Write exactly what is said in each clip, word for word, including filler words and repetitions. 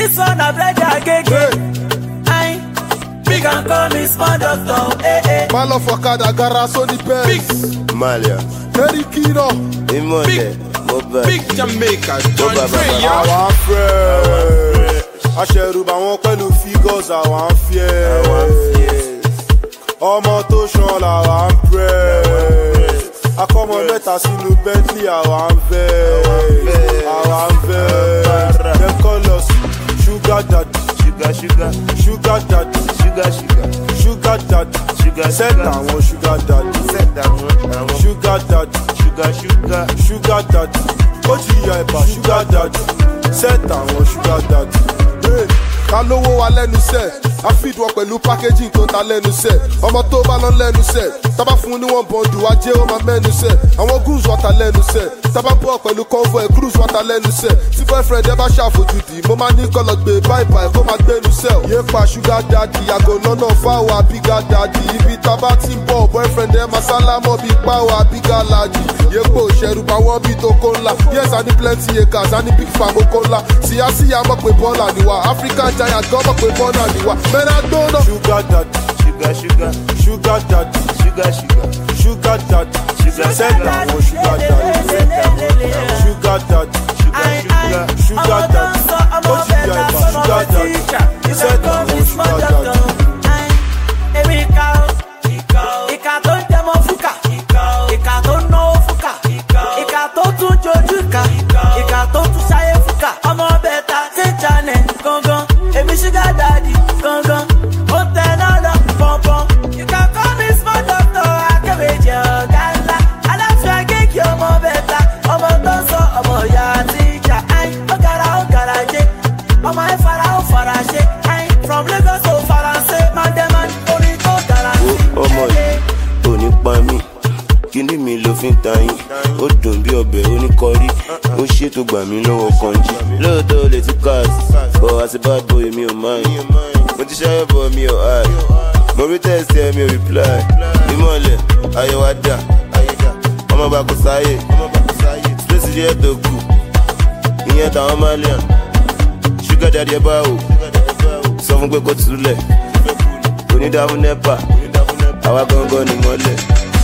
This one a bread again. I big and call me small doctor. Eh eh. Malo Fakada Garaso the best. Malia. Terry Kino. Imole. Big Jamaica. John Frey. Our friends. Aṣẹ̀rùbà wọn pẹ̀lú figures àwọn fears. Ọmọ tó ṣan làwọn press. Akọ́mọ mẹ́ta sínú Bentley àwọn vex. Àwọn vex. Dem call us sugar daddy. Sugar sugar. Sugar daddy. Sugar sugar. Sugar daddy. Sugar Set àwọn sugar daddy. Set àwọn Sugar daddy. Sugar sugar. Sugar daddy. Ó ti yà ẹ̀bà sugar daddy. Set àwọn sugar daddy. Ká lówó wa lẹ́nu sẹ́, a feed wọn pẹ̀lú packaging tó ta lẹ́nu sẹ́. Ọmọ tó bá lọ lẹ́nu sẹ́, tábà fún ní wọ́n bọ̀ndù ajé ó máa mẹ́nu sẹ́. Àwọn goons wọ́n ta lẹ́nu sẹ́, tábà bọ̀ pẹ̀lú convoy cruise wọ́n ta lẹ́nu sẹ́. Tí boyfriend ẹ bá ṣàfojúdi, mo máa ní kọ́lọ̀ gbé bye bye kó máa gbẹ́nu sẹ́. Yé pa sugar daddy, yàgò lọ́nà fáwọn àbígá daddy. Ibi tábà ti ń bọ̀ boyfriend ẹ máa sálámọ̀ bíi páwọ̀ àbígá lajì. Yé po ṣẹ̀rù bá wọ́n bí tó kó ńlá. Yes, I need plenty acres, I need big farm oko ńlá. Síyásíyá mọ̀ pé bọ́ọ̀lù àníwá, African giant gan mọ̀ pé bọ́ọ̀lù àníwá. Mẹ́ra gbóná. Sugar daddy. Sugar sugar. Sugar daddy. Sugar sugar. Sugar daddy. Sugar Set àwọn sugar daddy. Sugar daddy. Sugar sugar. Sugar daddy. Ó ti yà ìbá sugar daddy. Set àwọn sugar daddy. Èmi ìka o, ìka tó ń tẹmọ fúkà, ìka tó ń náwó fúkà, ìka tó tún jojú ká, ìka tó tún ṣayé fúkà. Ọmọ bẹ̀ta ṣe channel gangan, èmi sugar daddy gangan. Ó tẹ náà lọ pọ̀npọ̀n. You can call me small doctor, akẹ́wéjì ọ̀gá ńlá. Aláfíà kéèkì ọmọ bẹ̀ta, ọmọ tó ń sọ ọmọ ìyá tíjà. Ó gara ó gara jẹ́, ọmọ ẹ̀ fara ó fara ṣe. From Lagos to Faransé, man dem man orin tó dára sí. Ọmọ yìí ò ní pa mí, kíní mi ló fi ń ta yín. Ó dùn bí ọbẹ̀ oníkọrí, ó ṣètò gbà mí lọ́wọ́ kanjí. Lóòótọ́ lè ti cast, but as a bad boy mi ò mind. Mo ti ṣayọ̀ bọ̀ mi ò hide, mo rí tẹ̀sí ẹ̀ mi ò reply. Ìmọ̀lẹ̀ ayọ̀ wá dà, ọmọ bá kò sáyè. Space jẹ́ tó kù, ìyẹn táwọn Malian. Sugar daddy ẹ bá wò, sọ fún pé kó túlẹ̀. Onídàáfún nẹ́pà, àwa gangan ni mọ́lẹ̀.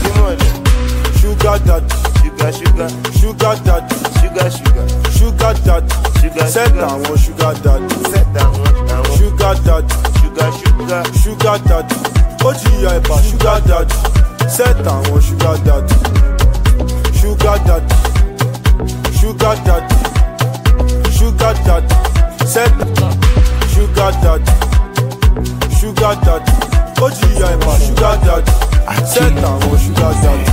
Sugar daddy. Sugar sugar. Sugar daddy. Sugar sugar. Sugar daddy. Sugar Set àwọn sugar daddy. Set àwọn Sugar daddy. Sugar sugar. Sugar daddy. Ó ti yà ẹ̀bà sugar daddy. Set àwọn sugar daddy. Sugar daddy. Sugar daddy. Sugar daddy. Set sugar daddy. Sugar daddy. Ó ti yà ẹ̀bà sugar daddy. Set àwọn sugar daddy.